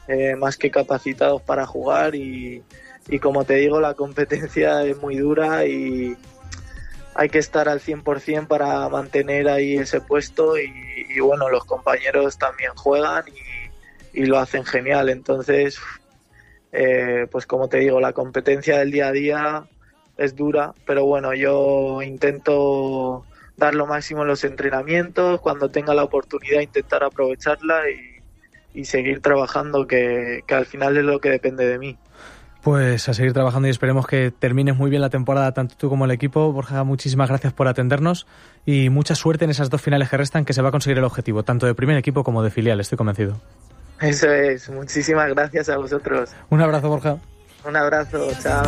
más que capacitados para jugar y como te digo, la competencia es muy dura y hay que estar al 100% para mantener ahí ese puesto y bueno, los compañeros también juegan y lo hacen genial. Entonces, pues como te digo, la competencia del día a día es dura, pero bueno, yo intento dar lo máximo en los entrenamientos, cuando tenga la oportunidad intentar aprovecharla y seguir trabajando, que al final es lo que depende de mí. Pues a seguir trabajando y esperemos que termines muy bien la temporada, tanto tú como el equipo. Borja, muchísimas gracias por atendernos y mucha suerte en esas 2 finales que restan, que se va a conseguir el objetivo, tanto de primer equipo como de filial, estoy convencido. Eso es, muchísimas gracias a vosotros. Un abrazo, Borja. Un abrazo, chao.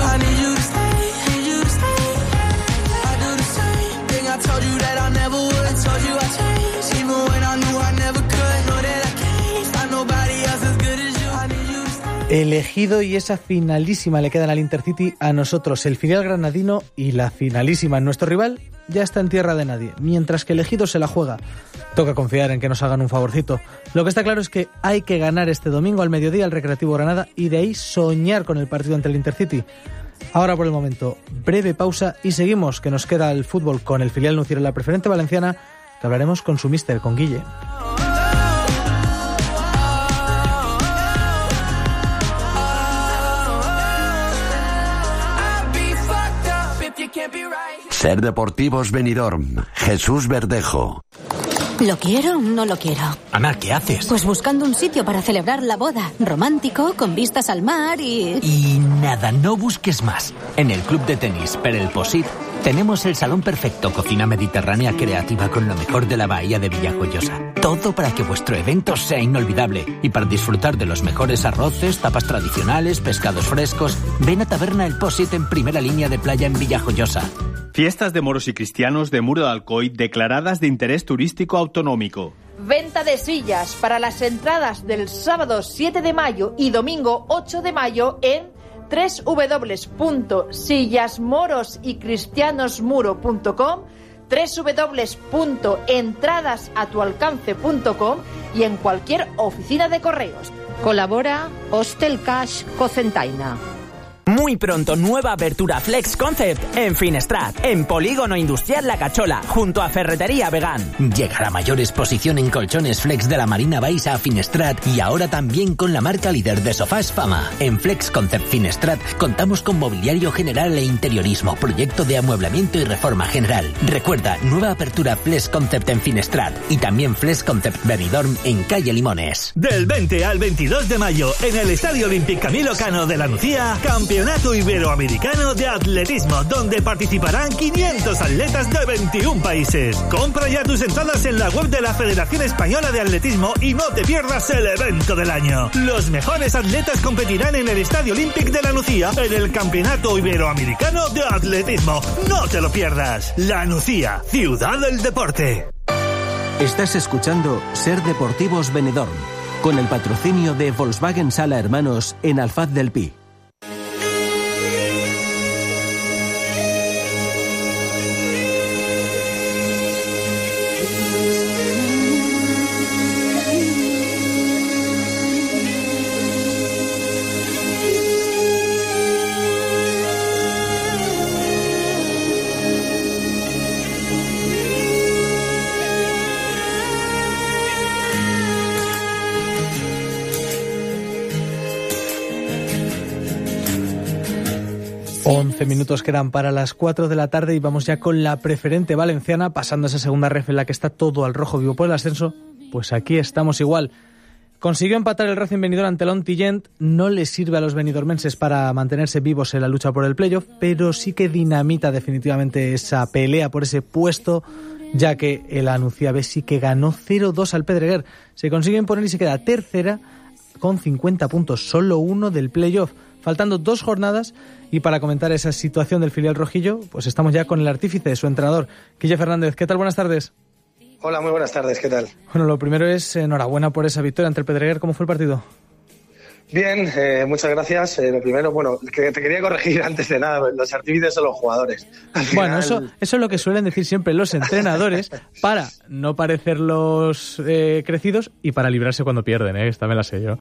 Elegido y esa finalísima le quedan al Intercity a nosotros, el filial granadino, y la finalísima, nuestro rival, ya está en tierra de nadie, mientras que Elegido se la juega. Toca confiar en que nos hagan un favorcito. Lo que está claro es que hay que ganar este domingo al mediodía al Recreativo Granada y de ahí soñar con el partido ante el Intercity. Ahora por el momento, breve pausa y seguimos, que nos queda el fútbol con el filial Nucía en la Preferente Valenciana, que hablaremos con su míster, con Guille. Ser Deportivos Benidorm, Jesús Verdejo. ¿Lo quiero o no lo quiero? Ana, ¿qué haces? Pues buscando un sitio para celebrar la boda. Romántico, con vistas al mar y... Y nada, no busques más. En el club de tenis Perel Posit tenemos el salón perfecto, cocina mediterránea creativa con lo mejor de la bahía de Villajoyosa. Todo para que vuestro evento sea inolvidable y para disfrutar de los mejores arroces, tapas tradicionales, pescados frescos. Ven a Taberna El Posit en primera línea de playa en Villajoyosa. Fiestas de moros y cristianos de Muro de Alcoy declaradas de interés turístico autonómico. Venta de sillas para las entradas del sábado 7 de mayo y domingo 8 de mayo en www.sillasmorosycristianosmuro.com, www.entradasatualcance.com y en cualquier oficina de correos. Colabora Hostel Cash Cocentaina. Muy pronto, nueva apertura Flex Concept en Finestrat, en Polígono Industrial La Cachola, junto a Ferretería Vegan. Llega la mayor exposición en colchones Flex de la Marina Baixa a Finestrat y ahora también con la marca líder de sofás Fama. En Flex Concept Finestrat contamos con mobiliario general e interiorismo, proyecto de amueblamiento y reforma general. Recuerda, nueva apertura Flex Concept en Finestrat y también Flex Concept Benidorm en calle Limones. Del 20 al 22 de mayo en el Estadio Olímpic Camilo Cano de la Nucía, Campeonato Iberoamericano de Atletismo, donde participarán 500 atletas de 21 países. Compra ya tus entradas en la web de la Federación Española de Atletismo y no te pierdas el evento del año. Los mejores atletas competirán en el Estadio Olímpic de la Nucía en el Campeonato Iberoamericano de Atletismo. No te lo pierdas. La Nucía, ciudad del deporte. Estás escuchando Ser Deportivos Benidorm, con el patrocinio de Volkswagen Sala Hermanos en Alfaz del Pi. Minutos quedan para las 4 de la tarde y vamos ya con la Preferente Valenciana, pasando esa segunda ref en la que está todo al rojo vivo por el ascenso. Pues aquí estamos igual. Consiguió empatar el Racing Benidorm ante el Ontinyent. No le sirve a los benidormenses para mantenerse vivos en la lucha por el playoff, pero sí que dinamita definitivamente esa pelea por ese puesto, ya que el Nucía B sí que ganó 0-2 al Pedreguer. Se consigue imponer y se queda tercera con 50 puntos, solo uno del playoff. Faltando 2 jornadas, y para comentar esa situación del filial rojillo, pues estamos ya con el artífice, su entrenador, Guille Fernández. ¿Qué tal? Buenas tardes. Hola, muy buenas tardes. ¿Qué tal? Bueno, lo primero es enhorabuena por esa victoria ante el Pedreguer. ¿Cómo fue el partido? Bien, muchas gracias. Lo primero, bueno, que te quería corregir antes de nada, los artífices son los jugadores. Bueno, eso es lo que suelen decir siempre los entrenadores para no parecer los crecidos y para librarse cuando pierden, esta me la sé yo.